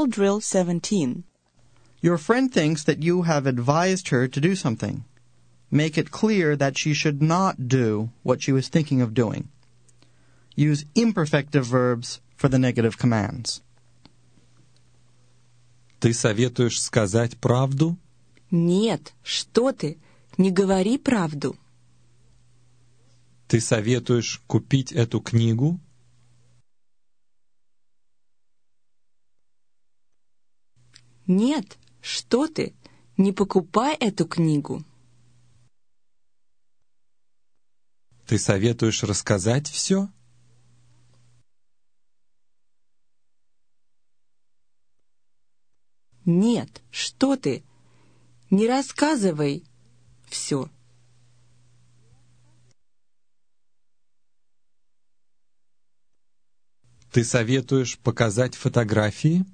Oral Drill 17. Your friend thinks that you have advised her to do something. Make it clear that she should not do what she was thinking of doing. Use imperfective verbs for the negative commands. Ты советуешь сказать правду? Нет, что ты? Не говори правду. Ты советуешь купить эту книгу? Нет, что ты? Не покупай эту книгу. Ты советуешь рассказать все? Нет, что ты? Не рассказывай все. Ты советуешь показать фотографии?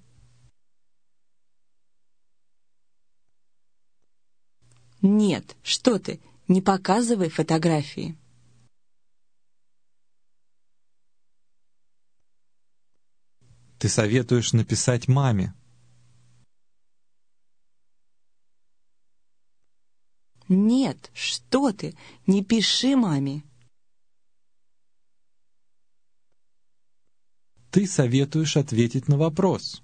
Нет, что ты? Не показывай фотографии. Ты советуешь написать маме? Нет, что ты? Не пиши маме. Ты советуешь ответить на вопрос?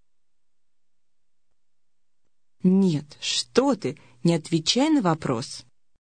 Нет, что ты? Не отвечай на вопрос.